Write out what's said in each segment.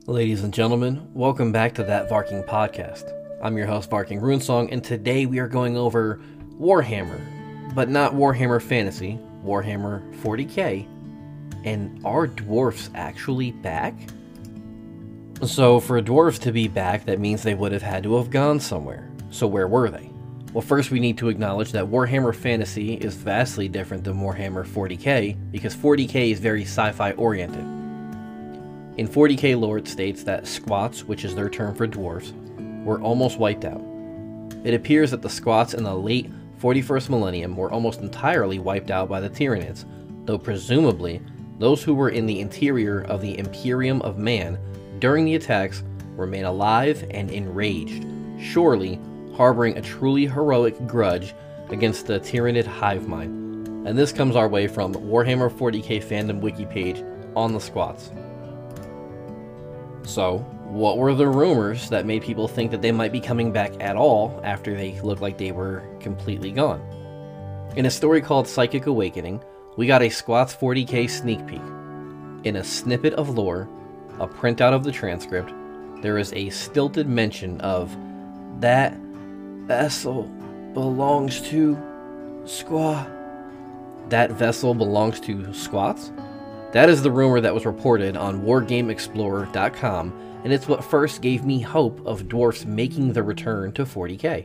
Ladies and gentlemen, welcome back to That Varking Podcast. I'm your host, Varking Runesong, and today we are going over Warhammer, but not Warhammer Fantasy, Warhammer 40k. And are dwarfs actually back? So for dwarves to be back, that means they would have had to have gone somewhere. So where were they? Well, first we need to acknowledge that Warhammer Fantasy is vastly different than Warhammer 40k, because 40k is very sci-fi oriented. In 40k lore, it states that squats, which is their term for dwarves, were almost wiped out. It appears that the squats in the late 41st millennium were almost entirely wiped out by the Tyranids, though presumably those who were in the interior of the Imperium of Man during the attacks remain alive and enraged, surely harboring a truly heroic grudge against the Tyranid hive mind. And this comes our way from Warhammer 40k fandom wiki page on the squats. So, what were the rumors that made people think that they might be coming back at all after they looked like they were completely gone? In a story called Psychic Awakening, we got a Squats 40k sneak peek. In a snippet of lore, a printout of the transcript, there is a stilted mention of that vessel belongs to Squat. That vessel belongs to Squats? That is the rumor that was reported on WarGameExplorer.com, and it's what first gave me hope of dwarfs making the return to 40k.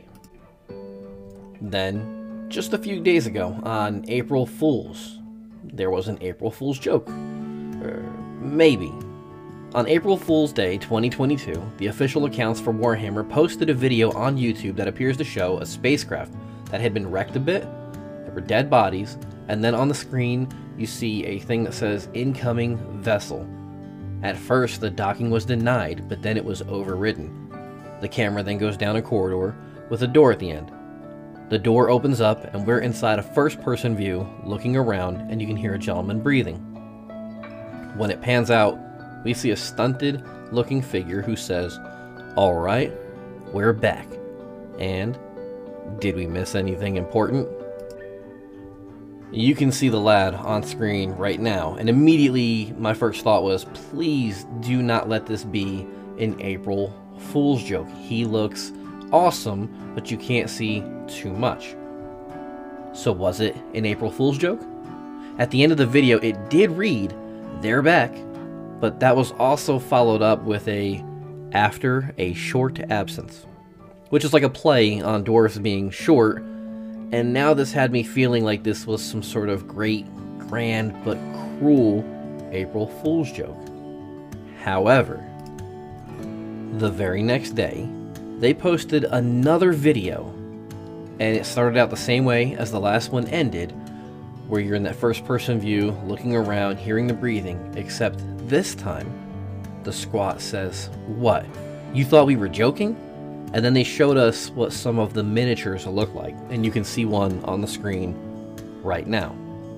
Then, just a few days ago, on April Fool's, there was an April Fool's joke. Maybe. On April Fool's Day 2022, the official accounts for Warhammer posted a video on YouTube that appears to show a spacecraft that had been wrecked a bit, there were dead bodies, and then on the screen you see a thing that says incoming vessel. At first the docking was denied, but then it was overridden. The camera then goes down a corridor with a door at the end. The door opens up and we're inside a first-person view looking around, and you can hear a gentleman breathing. When it pans out, we see a stunted looking figure who says, "Alright, we're back." And did we miss anything important? You can see the lad on screen right now, and immediately my first thought was, please do not let this be an April Fool's joke. He looks awesome, but you can't see too much. So was it an April Fool's joke? At the end of the video, it did read, "They're back," but that was also followed up with a "after a short absence," which is like a play on dwarves being short. And now this had me feeling like this was some sort of great, grand, but cruel April Fool's joke. However, the very next day, they posted another video, and it started out the same way as the last one ended, where you're in that first-person view, looking around, hearing the breathing, except this time, the squat says, "What? You thought we were joking?" And then they showed us what some of the miniatures look like, and you can see one on the screen right now.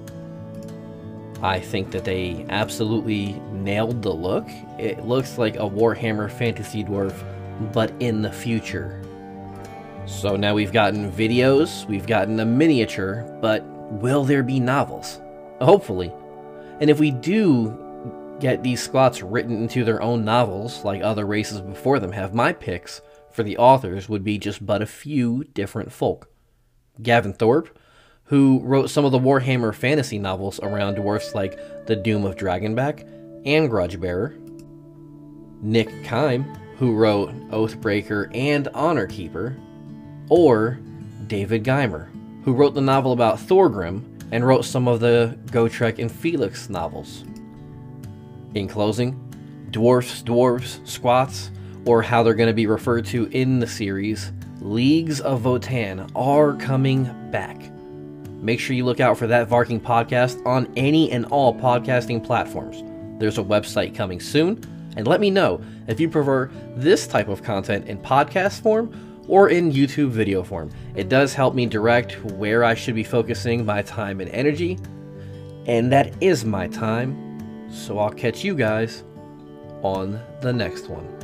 I think that they absolutely nailed the look. It looks like a Warhammer Fantasy Dwarf, but in the future. So now we've gotten videos, we've gotten a miniature, but will there be novels? Hopefully. And if we do get these squats written into their own novels, like other races before them have, my picks for the authors would be just but a few different folk. Gavin Thorpe, who wrote some of the Warhammer fantasy novels around dwarfs like The Doom of Dragonback and Grudgebearer. Nick Kime, who wrote Oathbreaker and Honor Keeper. Or David Geimer, who wrote the novel about Thorgrim and wrote some of the Gotrek and Felix novels. In closing, dwarves, squats, or how they're going to be referred to in the series, Leagues of Votann, are coming back. Make sure you look out for That Varking Podcast on any and all podcasting platforms. There's a website coming soon, and let me know if you prefer this type of content in podcast form or in YouTube video form. It does help me direct where I should be focusing my time and energy, and that is my time, so I'll catch you guys on the next one.